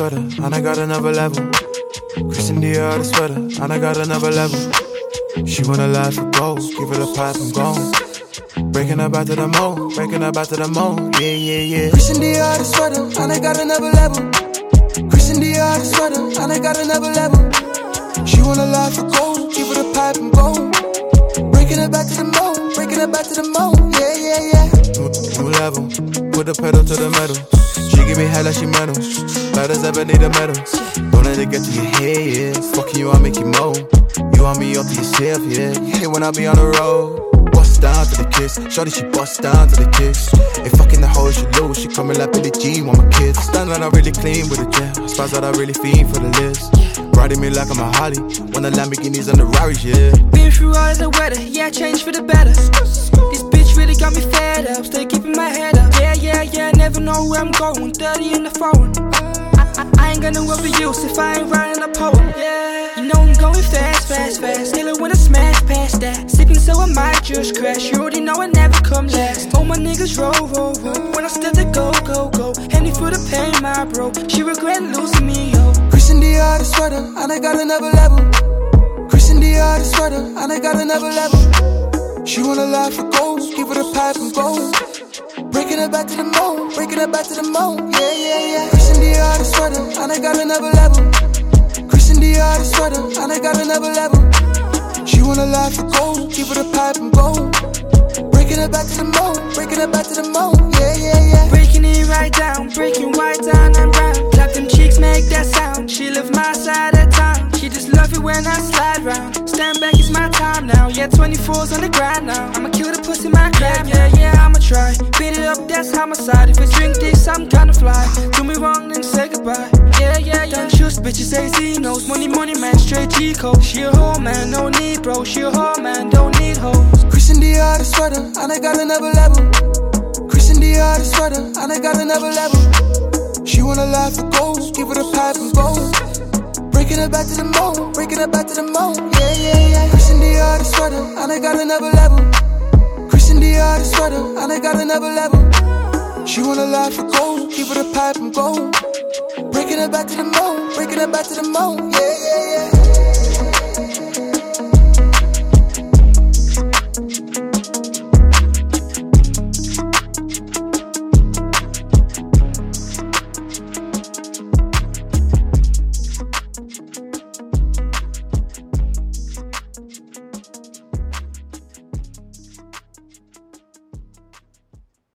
sweater, and I got another level. Christian Dior the sweater, and I got another level. She wanna life for gold, give her the pipe and gone. Breaking up out to the mold, breaking up out to the mold, yeah, yeah, yeah. Christian Dior the sweater, and I got another level. Christian Dior the sweater, and I got another level. She wanna life for gold, give her the pipe and gone. Breaking it back to the mold, breaking it back to the mold, yeah, yeah, yeah. New level, put the pedal to the metal. She give me hell like she metal, bad as ever need a medal. Don't let it get to your head, yeah. Fucking you, I'll make you moan. You want me up to yourself, yeah. You hate when I be on the road. Bust down to the kiss, shorty she bust down to the kiss. If fucking the hoe she low, she coming like Billie Jean with my kids. Stand when I really clean with a gel, spots that I really fiend for the list. Riding me like I'm a Holly, when the Lamborghinis and the Rarries, yeah. Been through all the weather, yeah, changed for the better. This bitch really got me fed up, stay keeping my head up. Yeah, yeah, yeah, never know where I'm going, 30 in the phone. I ain't gonna work for use if I ain't writing a poem, yeah. You know I'm going fast, fast, fast, still I wanna smash past that. Sipping so I might just crash, you already know I never come last. All my niggas roll, roll, roll, when I start to go, go, go. Handy for the pain, my bro, she regret losing me, yo. Christian Dior the sweater, and I got another level. Christian Dior the sweater, and I got another level. She wanna life for gold, give her the pipe and gold. Breaking it back to the mold, breaking it back to the mold, yeah, yeah, yeah. Christian Dior the sweater, and I got another level. Christian Dior the sweater, and I got another level. She wanna life for gold, give her the pipe and gold. Breaking it back to the mold, breaking it back to the mold, yeah, yeah, yeah. Breaking it right down, breaking white down and brown. Clap them cheeks, make that sound. She live my side of town. She just love it when I slide round. Stand back, it's my time now. Yeah, 24's on the grind now. I'ma kill the pussy, my crab. Yeah, yeah, I'ma try. Beat it up, that's homicide. If I drink this, I'm gonna fly. Do me wrong, then say goodbye. Yeah, yeah, yeah. Don't trust bitches, AZ knows. Money, money, man, straight G-code. She a hoe, man, no need, bro. She a hoe, man, don't need hoes. Christian Dior the sweater, and I got another level. Christian Dior the sweater, and I got another level. She wanna life for gold, give her the pipe and gold. Breaking it back to the mold, breaking it back to the mold, yeah, yeah, yeah. Christian Dior the sweater, and I got another level. Christian Dior the sweater, and I got another level. She wanna life for gold, give her the pipe and gold. Breaking it back to the mold, breaking it back to the mold, yeah, yeah, yeah.